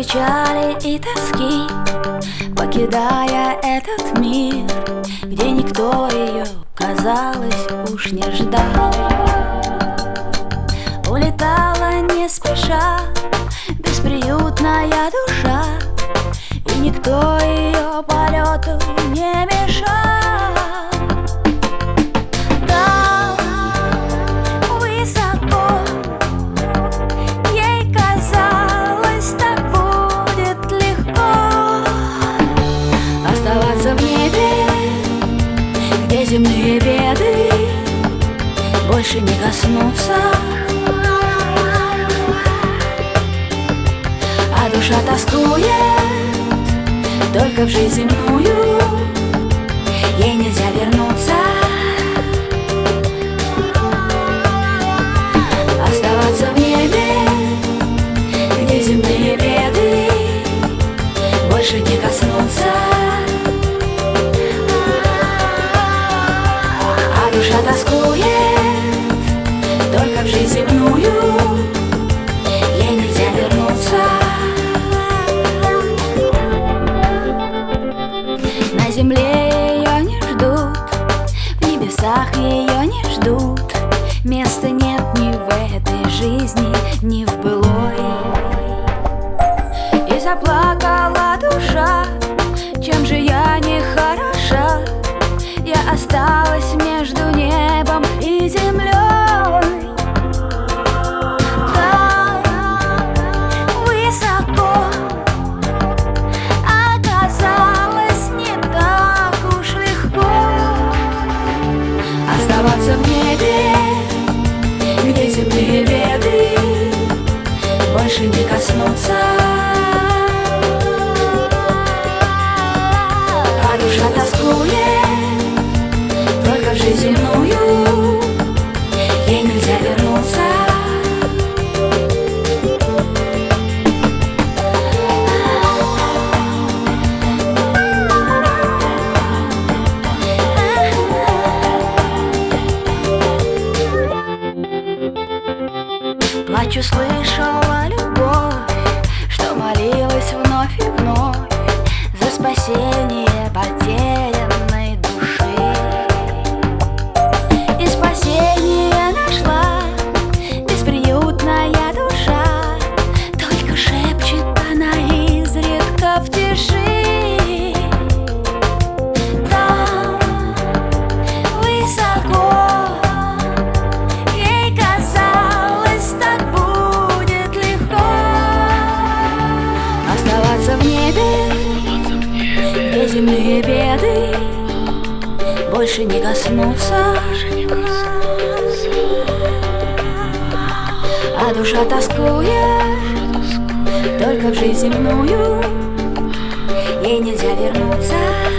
печали и тоски, покидая этот мир, где никто ее, казалось, уж не ждал. Улетала не спеша бесприютная душа, и никто ее полету не мешал. Там, высоко, ей казалось, так будет легко оставаться в небе, где земные беды больше не коснутся. А душа тоскует только в жизнь земную, ей нельзя вернуться. Оставаться в небе, где земные беды больше не коснутся. А душа тоскует только в жизнь земную, ей нельзя вернуться. На земле ее не ждут, в небесах ее не ждут. Места нет ни в этой жизни, ни в былой. И заплакала душа: чем же я не хороша? Я осталась между небом и землей. Оставаться в небе, где земные беды больше не коснутся. А душа тоскует только в жизнь земную, ей нельзя вернуться. Плачу, слышала любовь, что молилась вновь и вновь за спасение потерянной души. И спасение нашла бесприютная душа, только шепчет она изредка в тиши. Там, высоко, в небе, где земные беды больше не коснутся. А душа тоскует только в жизнь земную, ей нельзя вернуться.